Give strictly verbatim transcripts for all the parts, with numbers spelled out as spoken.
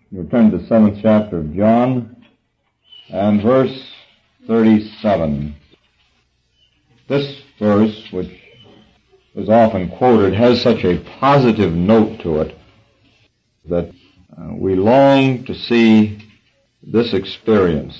We turn to the seventh chapter of John and verse thirty-seven. This verse, which is often quoted, has such a positive note to it that uh, we long to see this experience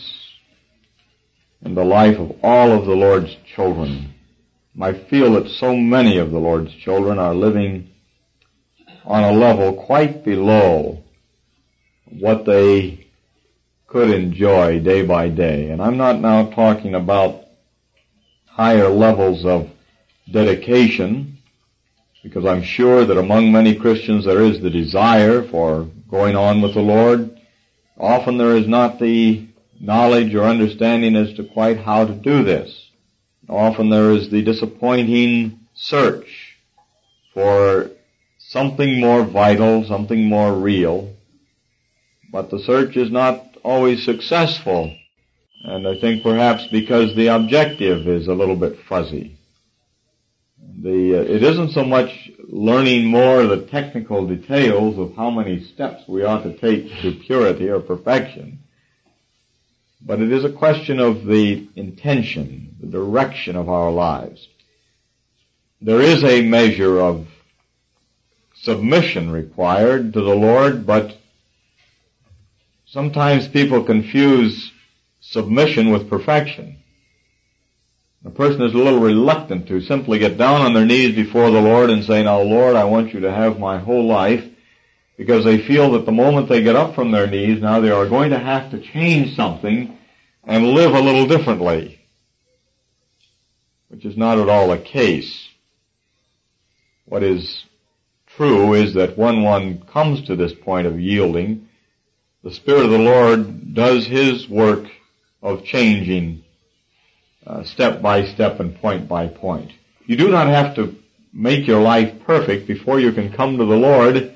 in the life of all of the Lord's children. I feel that so many of the Lord's children are living on a level quite below what they could enjoy day by day. And I'm not now talking about higher levels of dedication, because I'm sure that among many Christians there is the desire for going on with the Lord. Often there is not the knowledge or understanding as to quite how to do this. Often there is the disappointing search for something more vital, something more real, but the search is not always successful, and I think perhaps because the objective is a little bit fuzzy. The, uh, it isn't so much learning more of the technical details of how many steps we ought to take to purity or perfection, but it is a question of the intention, the direction of our lives. There is a measure of submission required to the Lord, but sometimes people confuse submission with perfection. A person is a little reluctant to simply get down on their knees before the Lord and say, "Now, Lord, I want you to have my whole life," because they feel that the moment they get up from their knees, now they are going to have to change something and live a little differently, which is not at all the case. What is true is that when one comes to this point of yielding, the Spirit of the Lord does His work of changing uh, step by step and point by point. You do not have to make your life perfect before you can come to the Lord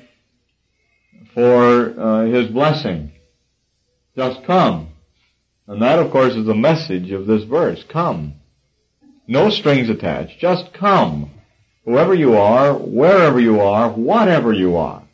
for uh, His blessing. Just come. And that, of course, is the message of this verse. Come. No strings attached. Just come. Whoever you are, wherever you are, whatever you are.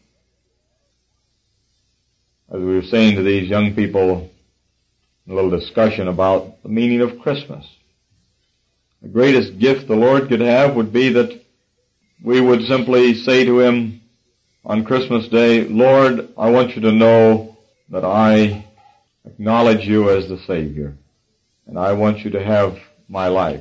As we were saying to these young people, a little discussion about the meaning of Christmas. The greatest gift the Lord could have would be that we would simply say to Him on Christmas Day, "Lord, I want you to know that I acknowledge you as the Savior, and I want you to have my life."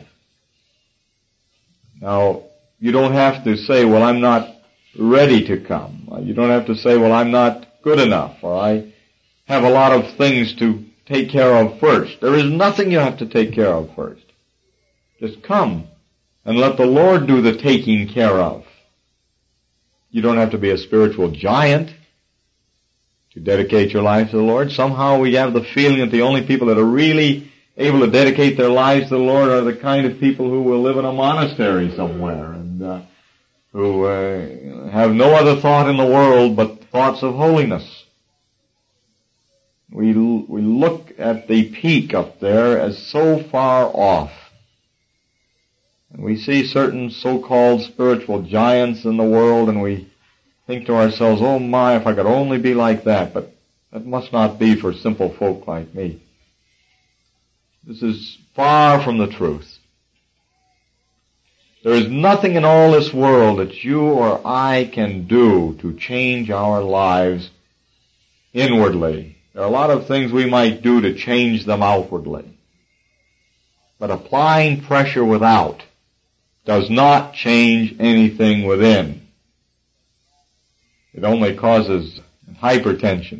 Now, you don't have to say, "Well, I'm not ready to come." You don't have to say, "Well, I'm not good enough," or "I have a lot of things to take care of first." There is nothing you have to take care of first. Just come and let the Lord do the taking care of. You don't have to be a spiritual giant to dedicate your life to the Lord. Somehow we have the feeling that the only people that are really able to dedicate their lives to the Lord are the kind of people who will live in a monastery somewhere and uh, who uh, have no other thought in the world but thoughts of holiness. We we look at the peak up there as so far off. And we see certain so-called spiritual giants in the world, and we think to ourselves, "Oh my, if I could only be like that." But that must not be for simple folk like me. This is far from the truth. There is nothing in all this world that you or I can do to change our lives inwardly. There are a lot of things we might do to change them outwardly. But applying pressure without does not change anything within. It only causes hypertension.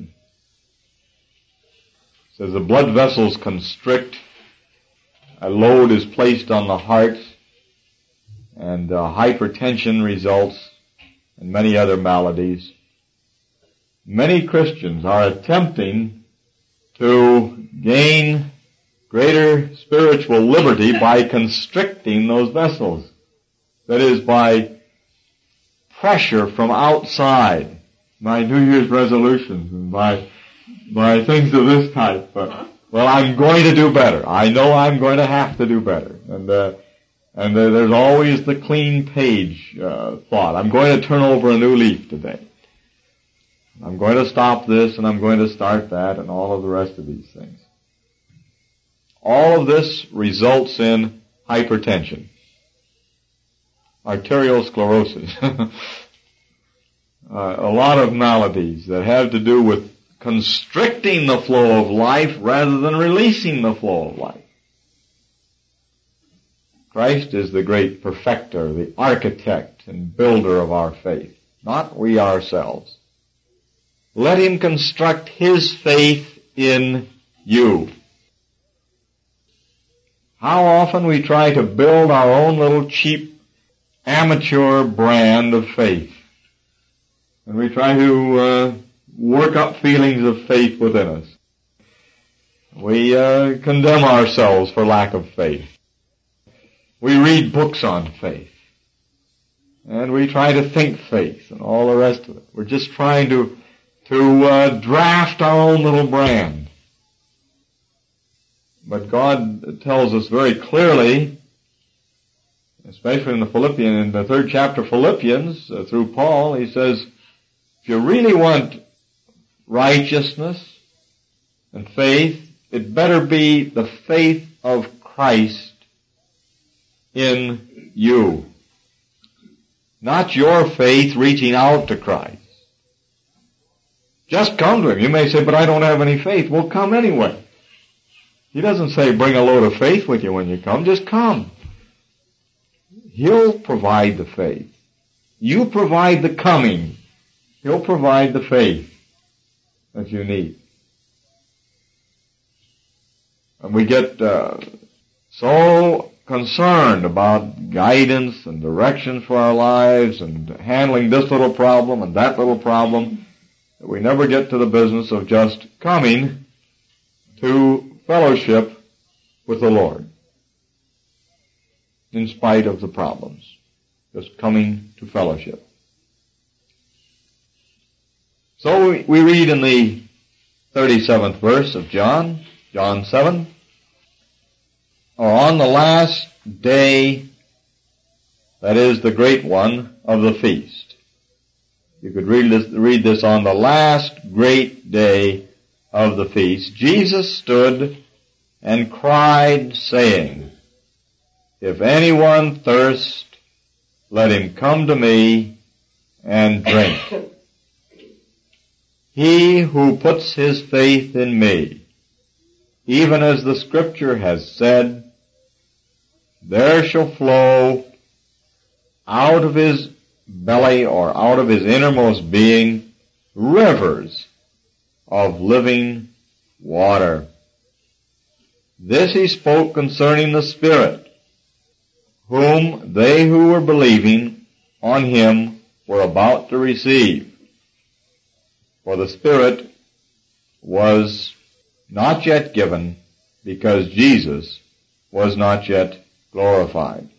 It says the blood vessels constrict, a load is placed on the heart, and uh, hypertension results, and many other maladies. Many Christians are attempting to gain greater spiritual liberty by constricting those vessels. That is, by pressure from outside, by New Year's resolutions, and by by things of this type. But, well, I'm going to do better. I know I'm going to have to do better. And uh, and uh, there's always the clean page uh, thought. I'm going to turn over a new leaf today. I'm going to stop this and I'm going to start that and all of the rest of these things. All of this results in hypertension, arterial sclerosis, uh, a lot of maladies that have to do with constricting the flow of life rather than releasing the flow of life. Christ is the great perfecter, the architect and builder of our faith, not we ourselves. Let Him construct His faith in you. How often we try to build our own little cheap amateur brand of faith. And we try to uh, work up feelings of faith within us. We uh, condemn ourselves for lack of faith. We read books on faith. And we try to think faith and all the rest of it. We're just trying to to uh, draft our own little brand. But God tells us very clearly, especially in the Philippian, in the third chapter of Philippians, uh, through Paul, he says, if you really want righteousness and faith, it better be the faith of Christ in you. Not your faith reaching out to Christ. Just come to Him. You may say, but I don't have any faith. Well, come anyway. He doesn't say bring a load of faith with you when you come. Just come. He'll provide the faith. You provide the coming. He'll provide the faith that you need. And we get uh, so concerned about guidance and directions for our lives and handling this little problem and that little problem that we never get to the business of just coming to fellowship with the Lord in spite of the problems. Just coming to fellowship. So we read in the thirty-seventh verse of John, John seven, or on the last day, that is the great one of the feast. You could read this, read this on the last great day of the feast. Jesus stood and cried, saying, if anyone thirst, let him come to me and drink. He who puts his faith in me, even as the Scripture has said, there shall flow out of his belly or out of his innermost being rivers of living water. This he spoke concerning the Spirit, whom they who were believing on him were about to receive. For the Spirit was not yet given because Jesus was not yet glorified.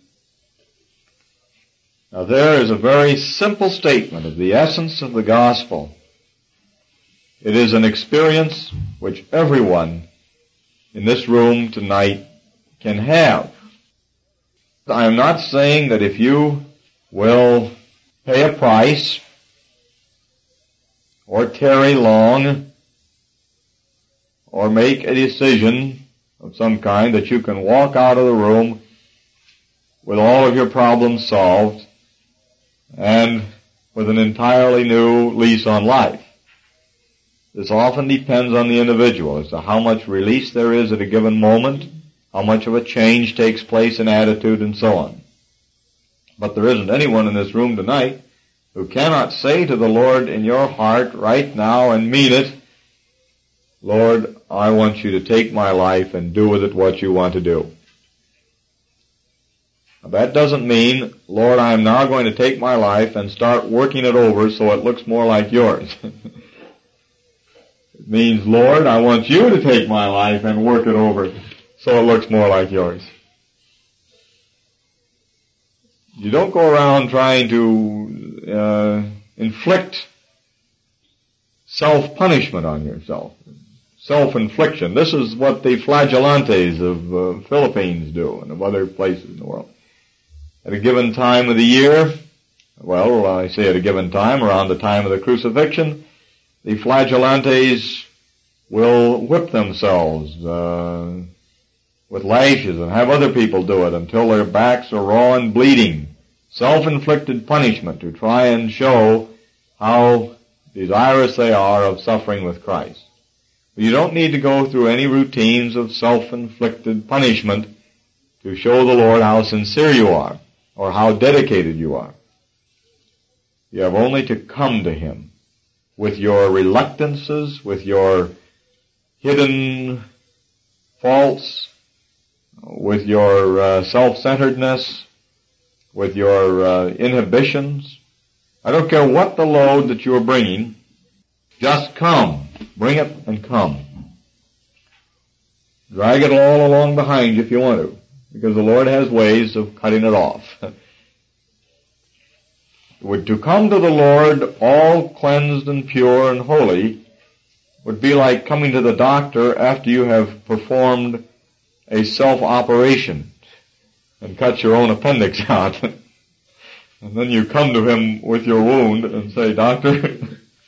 Now there is a very simple statement of the essence of the gospel. It is an experience which everyone in this room tonight can have. I am not saying that if you will pay a price or tarry long or make a decision of some kind that you can walk out of the room with all of your problems solved and with an entirely new lease on life. This often depends on the individual as to how much release there is at a given moment, how much of a change takes place in attitude, and so on. But there isn't anyone in this room tonight who cannot say to the Lord in your heart right now and mean it, Lord, I want you to take my life and do with it what you want to do. Now, that doesn't mean, Lord, I am now going to take my life and start working it over so it looks more like yours. It means, Lord, I want you to take my life and work it over so it looks more like yours. You don't go around trying to uh, inflict self-punishment on yourself. Self-infliction. This is what the flagellantes of uh, Philippines do and of other places in the world. At a given time of the year, well, I say at a given time, around the time of the crucifixion, the flagellantes will whip themselves uh, with lashes and have other people do it until their backs are raw and bleeding. Self-inflicted punishment to try and show how desirous they are of suffering with Christ. You don't need to go through any routines of self-inflicted punishment to show the Lord how sincere you are or how dedicated you are. You have only to come to Him with your reluctances, with your hidden faults, with your uh, self-centeredness, with your uh, inhibitions. I don't care what the load that you are bringing, just come. Bring it and come. Drag it all along behind you if you want to, because the Lord has ways of cutting it off. To come to the Lord all cleansed and pure and holy would be like coming to the doctor after you have performed a self-operation and cut your own appendix out. And then you come to him with your wound and say, "Doctor,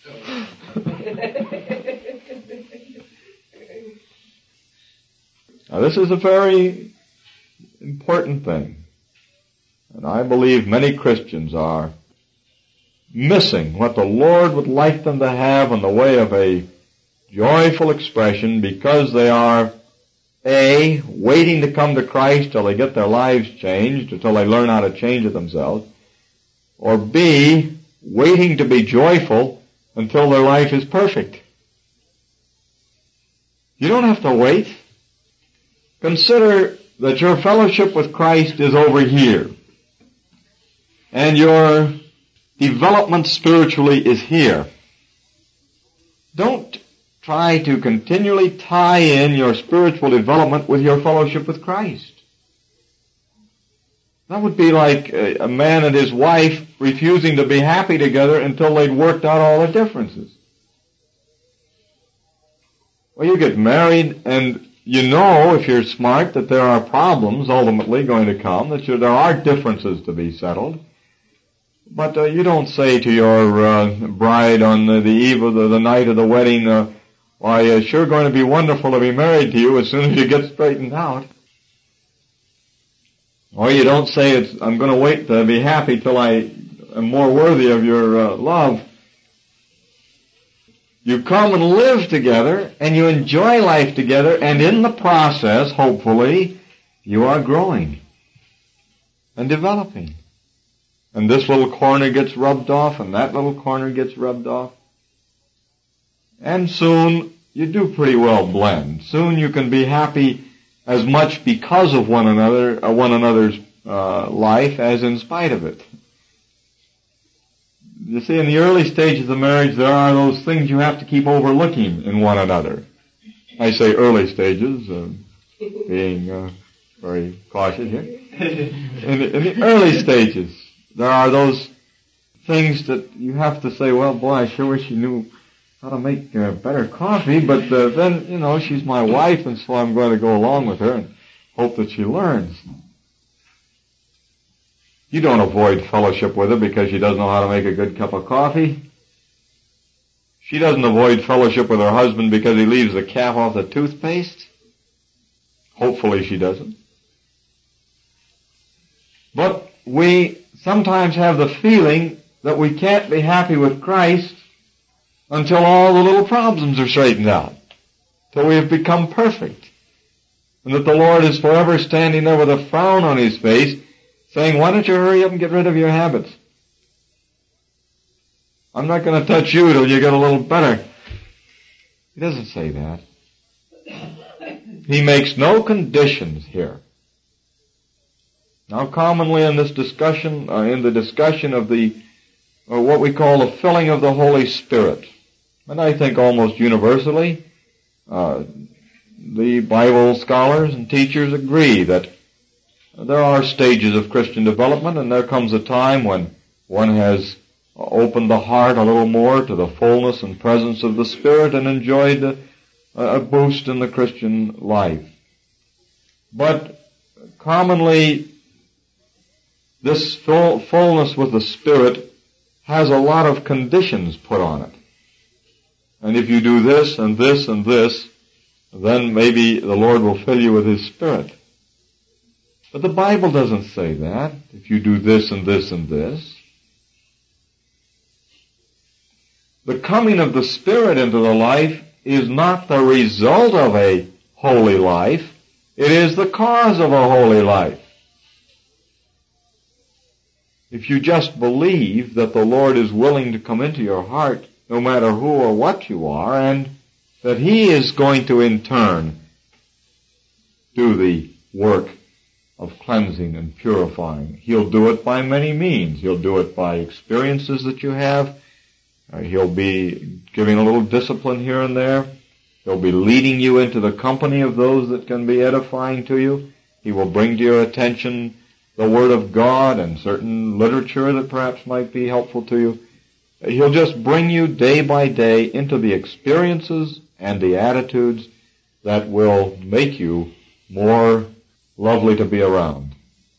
now this is a very important thing, and I believe many Christians are missing what the Lord would like them to have in the way of a joyful expression because they are, A, waiting to come to Christ till they get their lives changed, until they learn how to change it themselves, or B, waiting to be joyful until their life is perfect. You don't have to wait. Consider that your fellowship with Christ is over here, and your development spiritually is here. Don't try to continually tie in your spiritual development with your fellowship with Christ. That would be like a man and his wife refusing to be happy together until they'd worked out all the differences. Well, you get married and you know, if you're smart, that there are problems ultimately going to come, that you, there are differences to be settled. But uh, you don't say to your uh, bride on the, the eve of the, the night of the wedding, uh, why, it's sure going to be wonderful to be married to you as soon as you get straightened out. Or you don't say, it's, I'm going to wait to be happy till I am more worthy of your uh, love. You come and live together, and you enjoy life together, and in the process, hopefully, you are growing and developing. And this little corner gets rubbed off, and that little corner gets rubbed off. And soon, you do pretty well blend. Soon you can be happy as much because of one another, uh, one another's uh, life as in spite of it. You see, in the early stages of marriage, there are those things you have to keep overlooking in one another. I say early stages, uh, being uh, very cautious here. In the, in the early stages, there are those things that you have to say, well, boy, I sure wish you knew how to make uh, better coffee, but uh, then, you know, she's my wife, and so I'm going to go along with her and hope that she learns. You don't avoid fellowship with her because she doesn't know how to make a good cup of coffee. She doesn't avoid fellowship with her husband because he leaves the cap off the toothpaste. Hopefully she doesn't. But we sometimes have the feeling that we can't be happy with Christ until all the little problems are straightened out, till we have become perfect, and that the Lord is forever standing there with a frown on His face, saying, why don't you hurry up and get rid of your habits? I'm not going to touch you till you get a little better. He doesn't say that. He makes no conditions here. Now, commonly in this discussion, uh, in the discussion of the, or what we call the filling of the Holy Spirit, and I think almost universally, uh, the Bible scholars and teachers agree that there are stages of Christian development, and there comes a time when one has opened the heart a little more to the fullness and presence of the Spirit and enjoyed a, a boost in the Christian life. But commonly, this full, fullness with the Spirit has a lot of conditions put on it. and if you do this and this and this, then maybe the Lord will fill you with His Spirit. But the Bible doesn't say that, if you do this and this and this. The coming of the Spirit into the life is not the result of a holy life. It is the cause of a holy life. If you just believe that the Lord is willing to come into your heart, no matter who or what you are, and that He is going to in turn do the work of cleansing and purifying. He'll do it by many means. He'll do it by experiences that you have. Uh, he'll be giving a little discipline here and there. He'll be leading you into the company of those that can be edifying to you. He will bring to your attention the Word of God and certain literature that perhaps might be helpful to you. He'll just bring you day by day into the experiences and the attitudes that will make you more lovely to be around.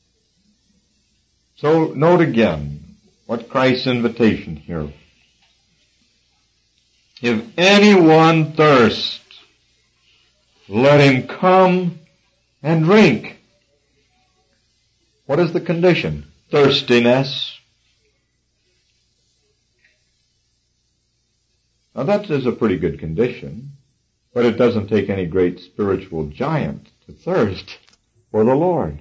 So note again what Christ's invitation here. If anyone thirst, let him come and drink. What is the condition? Thirstiness. Now that is a pretty good condition, but it doesn't take any great spiritual giant to thirst for the Lord.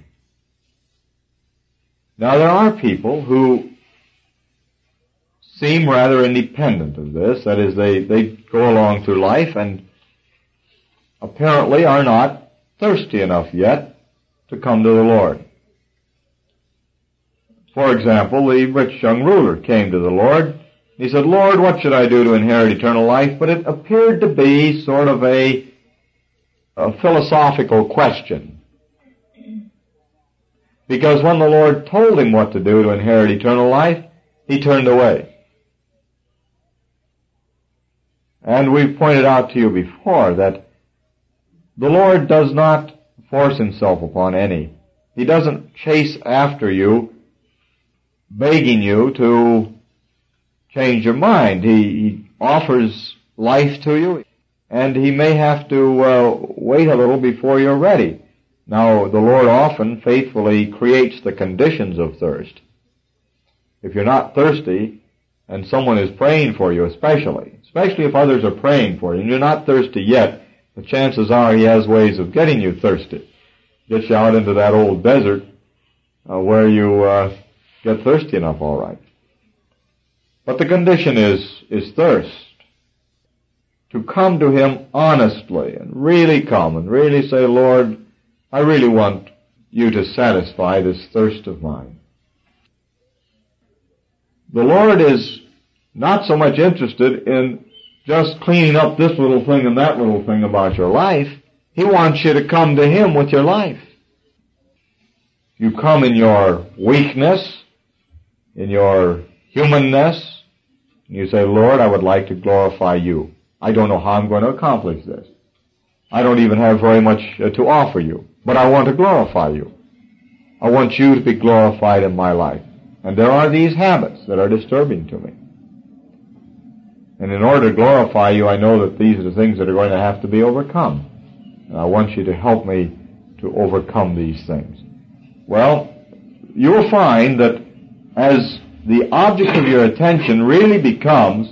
Now there are people who seem rather independent of this. That is, they, they go along through life and apparently are not thirsty enough yet to come to the Lord. For example, the rich young ruler came to the Lord. He said, Lord, what should I do to inherit eternal life? But it appeared to be sort of a, a philosophical question. Because when the Lord told him what to do to inherit eternal life, he turned away. And we've pointed out to you before that the Lord does not force Himself upon any. He doesn't chase after you, begging you to change your mind. He, he offers life to you, and He may have to uh, wait a little before you're ready. Now, the Lord often faithfully creates the conditions of thirst. If you're not thirsty, and someone is praying for you especially, especially if others are praying for you, and you're not thirsty yet, the chances are He has ways of getting you thirsty. Gets you out into that old desert uh, where you uh, get thirsty enough, all right. But the condition is, is thirst. To come to Him honestly and really come and really say, Lord, I really want You to satisfy this thirst of mine. The Lord is not so much interested in just cleaning up this little thing and that little thing about your life. He wants you to come to Him with your life. You come in your weakness, in your humanness, and you say, Lord, I would like to glorify You. I don't know how I'm going to accomplish this. I don't even have very much uh, to offer You, but I want to glorify You. I want You to be glorified in my life. And there are these habits that are disturbing to me. And in order to glorify You, I know that these are the things that are going to have to be overcome. And I want You to help me to overcome these things. Well, you will find that as the object of your attention really becomes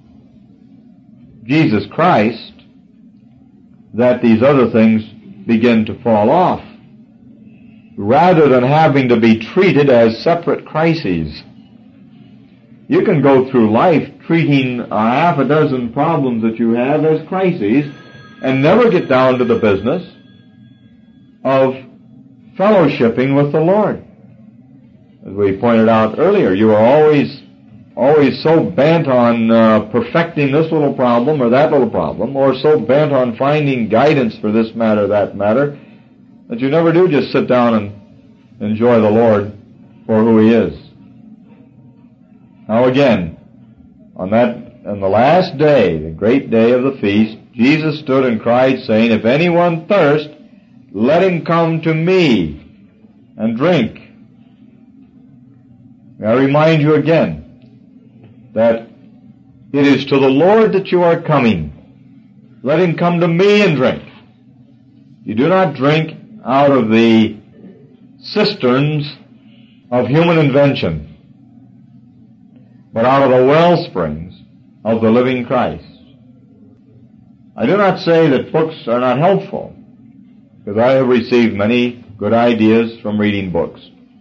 Jesus Christ, that these other things begin to fall off, rather than having to be treated as separate crises. You can go through life treating a half a dozen problems that you have as crises and never get down to the business of fellowshipping with the Lord. As we pointed out earlier, you are always, always so bent on uh, perfecting this little problem or that little problem, or so bent on finding guidance for this matter, that matter, that you never do just sit down and enjoy the Lord for who He is. Now again, on that, on the last day, the great day of the feast, Jesus stood and cried, saying, If anyone thirst, let him come to me and drink. May I remind you again that It is to the Lord that you are coming. Let him come to me and drink. You do not drink out of the cisterns of human invention, but out of the well springs of the living Christ. I do not say that books are not helpful, because I have received many good ideas from reading books.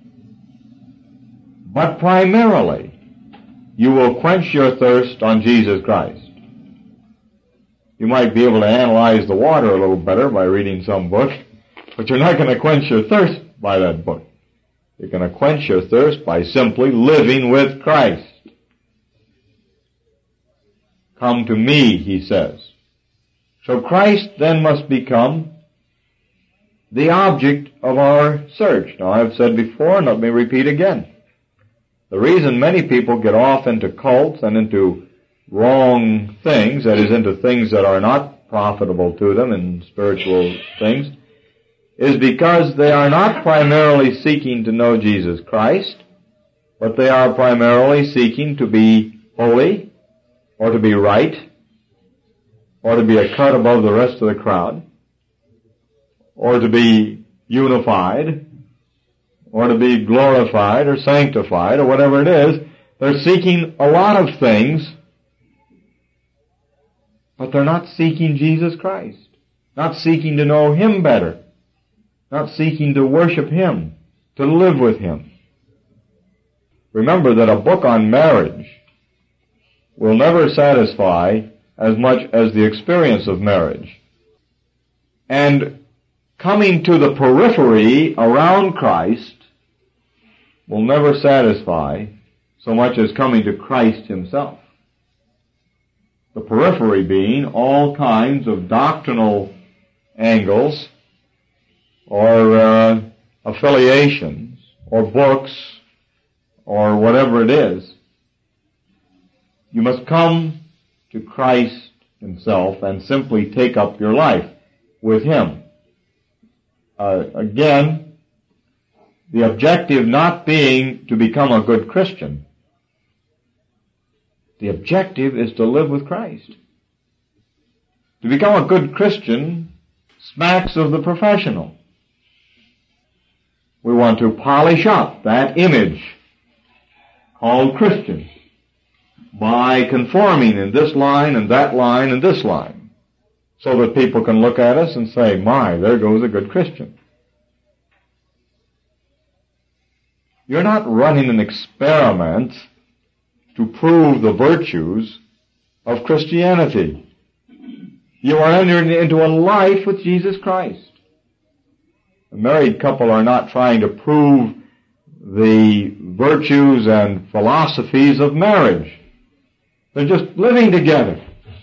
But primarily, you will quench your thirst on Jesus Christ. You might be able to analyze the water a little better by reading some book, but you're not going to quench your thirst by that book. You're going to quench your thirst by simply living with Christ. Come to me, he says. So Christ then must become the object of our search. Now I've said before, and let me repeat again. The reason many people get off into cults and into wrong things, that is, into things that are not profitable to them in spiritual things, is because they are not primarily seeking to know Jesus Christ, but they are primarily seeking to be holy, or to be right, or to be a cut above the rest of the crowd, or to be unified, or to be glorified or sanctified, or whatever it is. They're seeking a lot of things, but they're not seeking Jesus Christ, not seeking to know him better, not seeking to worship him, to live with him. Remember that a book on marriage will never satisfy as much as the experience of marriage. And coming to the periphery around Christ will never satisfy so much as coming to Christ himself. The periphery being all kinds of doctrinal angles or uh, affiliations or books or whatever it is. You must come to Christ himself and simply take up your life with him. Uh, again, the objective not being to become a good Christian. The objective is to live with Christ. To become a good Christian smacks of the professional. We want to polish up that image called Christian by conforming in this line and that line and this line, so that people can look at us and say, my, there goes a good Christian. You're not running an experiment to prove the virtues of Christianity. You are entering into a life with Jesus Christ. A married couple are not trying to prove the virtues and philosophies of marriage. They're just living together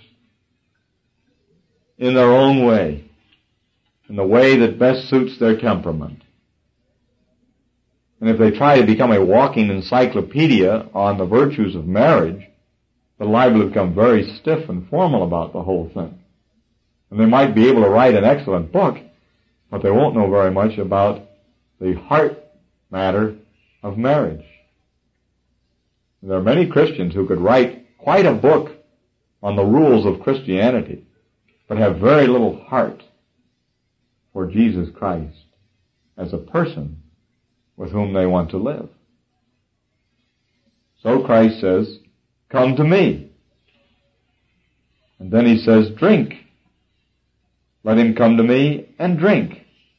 in their own way, in the way that best suits their temperament. And if they try to become a walking encyclopedia on the virtues of marriage, they're liable to become very stiff and formal about the whole thing. And they might be able to write an excellent book, but they won't know very much about the heart matter of marriage. And there are many Christians who could write quite a book on the rules of Christianity, but have very little heart for Jesus Christ as a person with whom they want to live. So Christ says, come to me. And then he says, drink. Let him come to me and drink.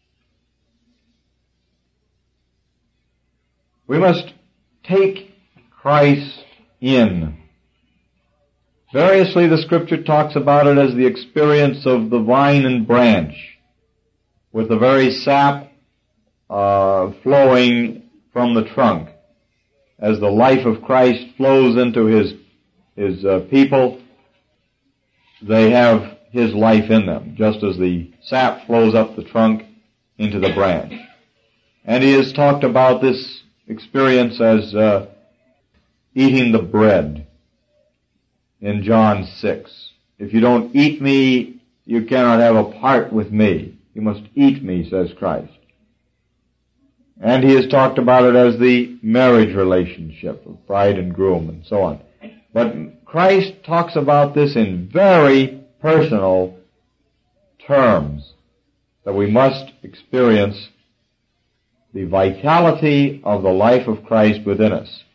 We must take Christ in. Variously, the Scripture talks about it as the experience of the vine and branch, with the very sap uh, flowing from the trunk. As the life of Christ flows into his his uh, people, they have his life in them, just as the sap flows up the trunk into the branch. And he has talked about this experience as uh, eating the bread in John six. If you don't eat me, you cannot have a part with me. You must eat me, says Christ. And he has talked about it as the marriage relationship of bride and groom and so on. But Christ talks about this in very personal terms, that we must experience the vitality of the life of Christ within us.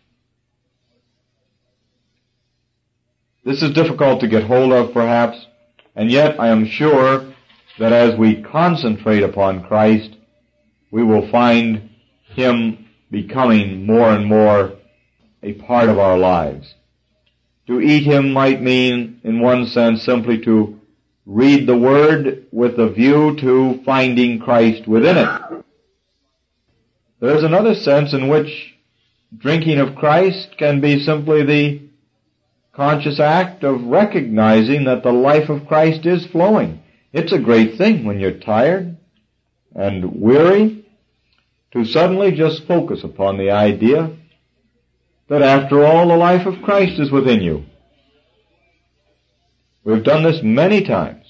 This is difficult to get hold of, perhaps, and yet I am sure that as we concentrate upon Christ, we will find Him becoming more and more a part of our lives. To eat Him might mean, in one sense, simply to read the Word with a view to finding Christ within it. There is another sense in which drinking of Christ can be simply the conscious act of recognizing that the life of Christ is flowing. It's a great thing when you're tired and weary to suddenly just focus upon the idea that after all the life of Christ is within you. We've done this many times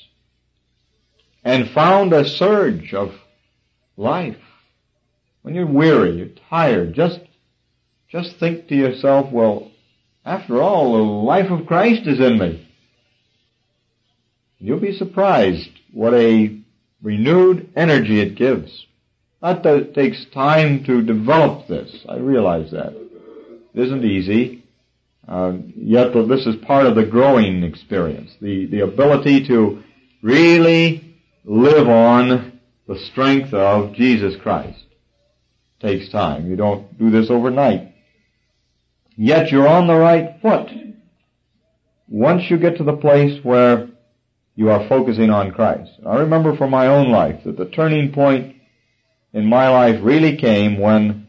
and found a surge of life. When you're weary, you're tired, just, just think to yourself, well, after all, the life of Christ is in me. You'll be surprised what a renewed energy it gives. Not that it takes time to develop this. I realize that. It isn't easy. Uh, yet this is part of the growing experience. The, the ability to really live on the strength of Jesus Christ takes time. You don't do this overnight. Yet you're on the right foot once you get to the place where you are focusing on Christ. I remember from my own life that the turning point in my life really came when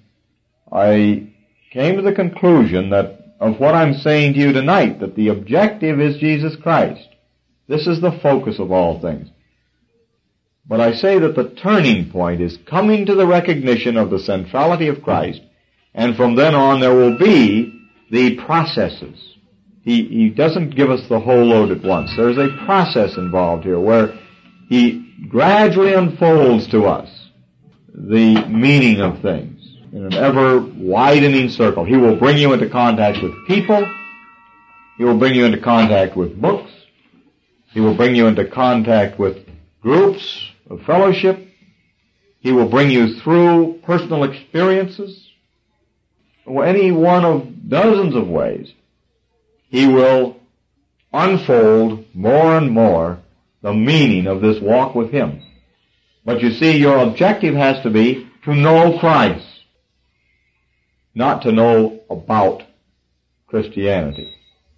I came to the conclusion that of what I'm saying to you tonight, that the objective is Jesus Christ. This is the focus of all things. But I say that the turning point is coming to the recognition of the centrality of Christ, and from then on there will be the processes. He, he doesn't give us the whole load at once. There's a process involved here where He gradually unfolds to us the meaning of things in an ever-widening circle. He will bring you into contact with people. He will bring you into contact with books. He will bring you into contact with groups of fellowship. He will bring you through personal experiences. Any one of dozens of ways. He will unfold more and more the meaning of this walk with Him. But you see, your objective has to be to know Christ, not to know about Christianity.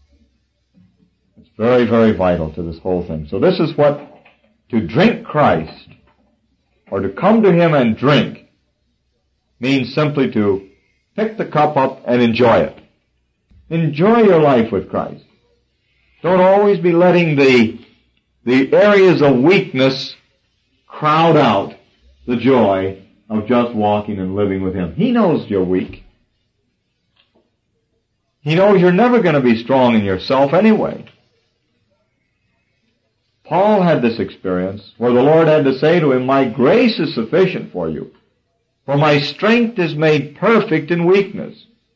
It's very, very vital to this whole thing. So this is what, to drink Christ, or to come to Him and drink, means simply to pick the cup up and enjoy it. Enjoy your life with Christ. Don't always be letting the, the areas of weakness crowd out the joy of just walking and living with Him. He knows you're weak. He knows you're never going to be strong in yourself anyway. Paul had this experience where the Lord had to say to him, "My grace is sufficient for you, for my strength is made perfect in weakness."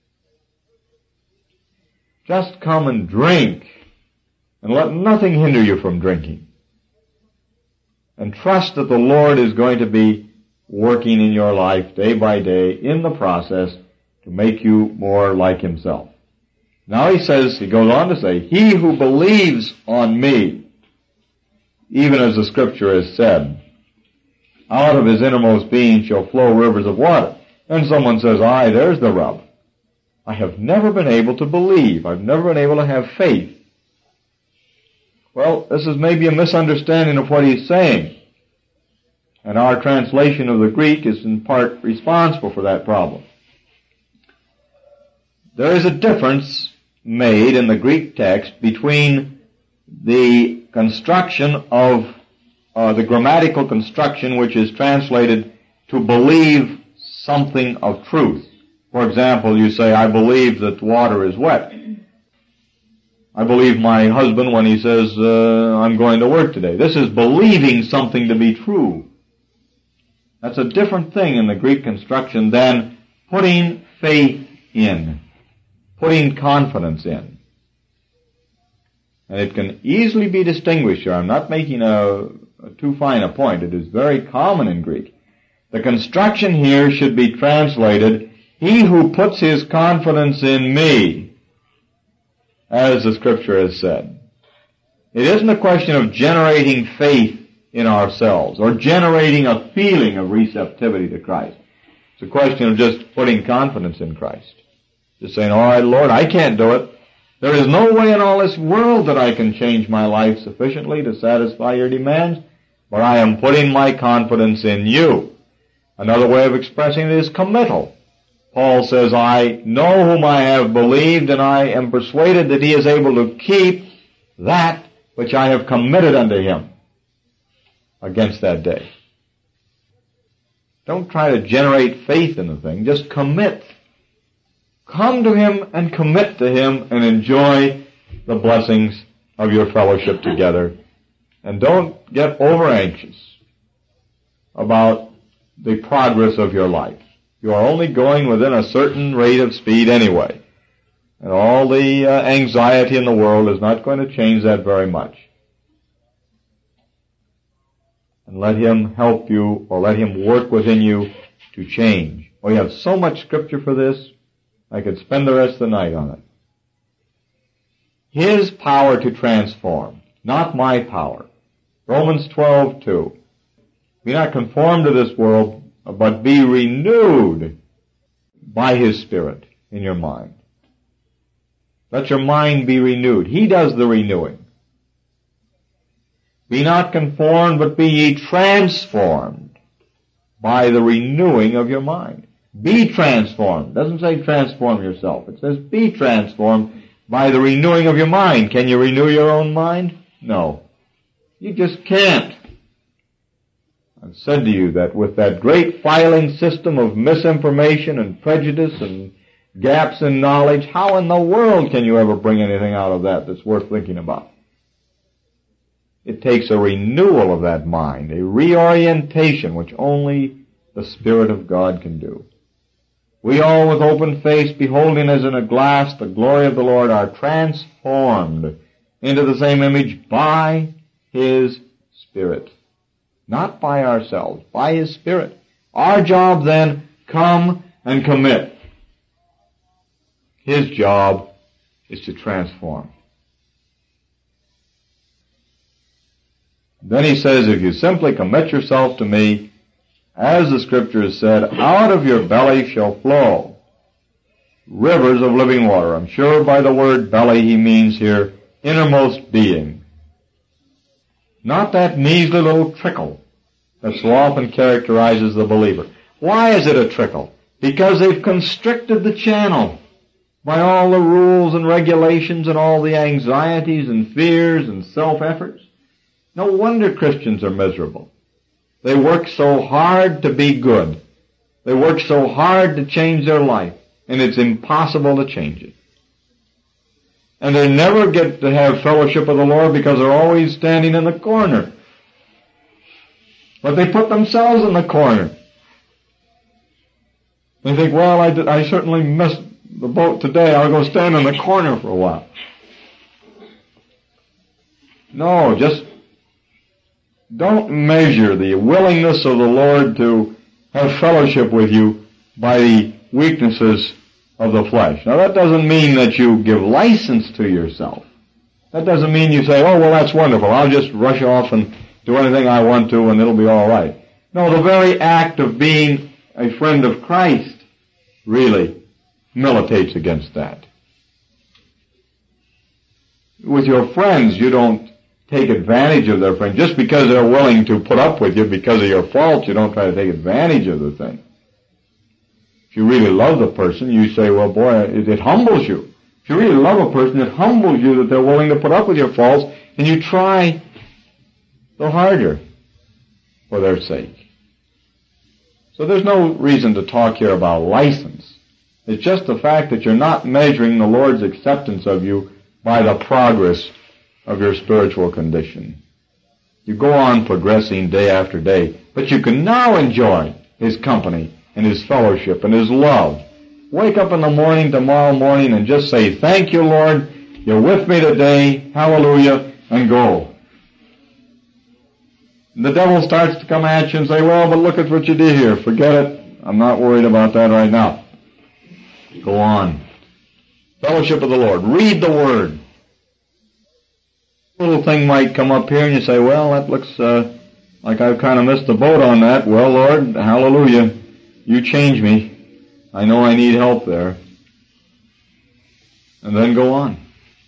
Just come and drink, and let nothing hinder you from drinking. And trust that the Lord is going to be working in your life day by day in the process to make you more like Himself. Now he says, he goes on to say, "He who believes on me, even as the Scripture has said, out of his innermost being shall flow rivers of water." And someone says, "Aye, there's the rub. I have never been able to believe. I've never been able to have faith." Well, this is maybe a misunderstanding of what he's saying. And our translation of the Greek is in part responsible for that problem. There is a difference made in the Greek text between the construction of, uh, the grammatical construction which is translated to believe something of truth. For example, you say, "I believe that water is wet." I believe my husband when he says, uh, "I'm going to work today." This is believing something to be true. That's a different thing in the Greek construction than putting faith in, putting confidence in. And it can easily be distinguished here. I'm not making a, a too fine a point. It is very common in Greek. The construction here should be translated, he who puts his confidence in me, as the Scripture has said. It isn't a question of generating faith in ourselves or generating a feeling of receptivity to Christ. It's a question of just putting confidence in Christ. Just saying, all right, Lord, I can't do it. There is no way in all this world that I can change my life sufficiently to satisfy your demands, but I am putting my confidence in you. Another way of expressing it is committal. Paul says, I know whom I have believed, and I am persuaded that he is able to keep that which I have committed unto him against that day. Don't try to generate faith in the thing. Just commit. Come to him and commit to him and enjoy the blessings of your fellowship together. And don't get over anxious about the progress of your life. You are only going within a certain rate of speed anyway. And all the uh, anxiety in the world is not going to change that very much. And let him help you, or let him work within you to change. We have so much scripture for this, I could spend the rest of the night on it. His power to transform, not my power. Romans twelve two. Be not conformed to this world, but be renewed by his Spirit in your mind. Let your mind be renewed. He does the renewing. Be not conformed, but be ye transformed by the renewing of your mind. Be transformed. It doesn't say transform yourself. It says be transformed by the renewing of your mind. Can you renew your own mind? No. You just can't. I've said to you that with that great filing system of misinformation and prejudice and gaps in knowledge, how in the world can you ever bring anything out of that that's worth thinking about? It takes a renewal of that mind, a reorientation which only the Spirit of God can do. We all with open face, beholding as in a glass the glory of the Lord, are transformed into the same image by his Spirit. Not by ourselves, by his Spirit. Our job then, come and commit. His job is to transform. Then he says, if you simply commit yourself to me, as the Scripture has said, out of your belly shall flow rivers of living water. I'm sure by the word belly he means here innermost being. Not that measly little trickle that so often characterizes the believer. Why is it a trickle? Because they've constricted the channel by all the rules and regulations and all the anxieties and fears and self-efforts. No wonder Christians are miserable. They work so hard to be good. They work so hard to change their life, and it's impossible to change it. And they never get to have fellowship with the Lord because they're always standing in the corner. But they put themselves in the corner. They think, well, I, did, I certainly missed the boat today. I'll go stand in the corner for a while. No, just don't measure the willingness of the Lord to have fellowship with you by the weaknesses of the flesh. Now that doesn't mean that you give license to yourself. That doesn't mean you say, oh, well, that's wonderful. I'll just rush off and do anything I want to and it'll be all right. No, the very act of being a friend of Christ really militates against that. With your friends, you don't take advantage of their friend. Just because they're willing to put up with you because of your faults, you don't try to take advantage of the thing. If you really love the person, you say, well, boy, it, it humbles you. If you really love a person, it humbles you that they're willing to put up with your faults, and you try the harder for their sake. So there's no reason to talk here about license. It's just the fact that you're not measuring the Lord's acceptance of you by the progress of your spiritual condition. You go on progressing day after day, but you can now enjoy his company and his fellowship and his love. Wake up in the morning tomorrow morning and just say, thank you, Lord, You're with me today, hallelujah, and go. And the devil starts to come at you and say, well, but look at what you did here. Forget it. I'm not worried about that right now. Go on. Fellowship of the Lord. Read the Word. A little thing might come up here and you say, well, that looks uh, like I've kind of missed the boat on that. Well, Lord, hallelujah, you change me. I know I need help there. And then go on.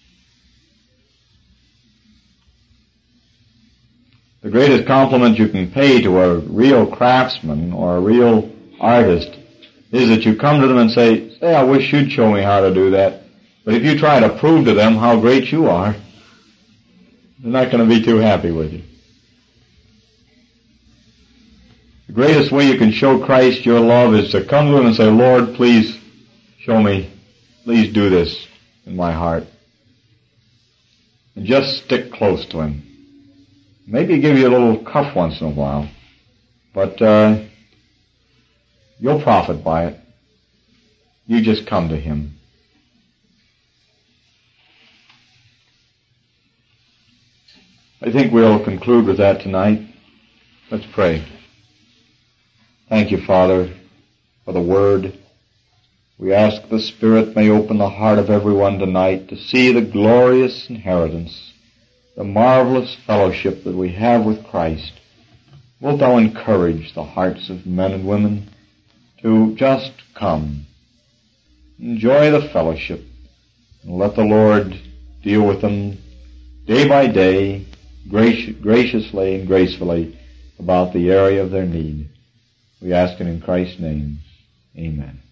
The greatest compliment you can pay to a real craftsman or a real artist is that you come to them and say, say, I wish you'd show me how to do that. But if you try to prove to them how great you are, they're not going to be too happy with you. The greatest way you can show Christ your love is to come to Him and say, Lord, please show me, please do this in my heart. And just stick close to Him. Maybe give you a little cuff once in a while, but uh, you'll profit by it. You just come to Him. I think we'll conclude with that tonight. Let's pray. Thank you, Father, for the Word. We ask the Spirit may open the heart of everyone tonight to see the glorious inheritance, the marvelous fellowship that we have with Christ. Wilt Thou encourage the hearts of men and women to just come, enjoy the fellowship, and let the Lord deal with them day by day, graci- graciously and gracefully about the area of their need. We ask it in Christ's name. Amen.